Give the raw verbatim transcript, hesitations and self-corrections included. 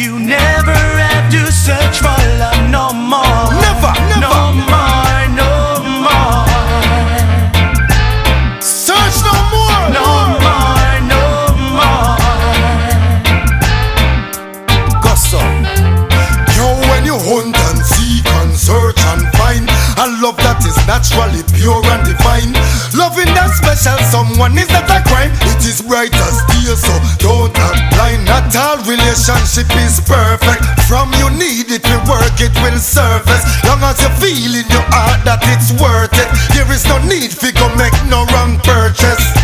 You never have to search for love no more. Never, never. No more, no more. Search no more. No more, no more. Gosso. Yo, when you hunt and seek and search and find a love that is naturally pure and divine. Loving that special someone is not a crime. It is bright as steel, so don't act blind. Not all relationship is perfect. From you need it, we work it will surface. Long as you feel in your heart that it's worth it, there is no need for go make no wrong purchase.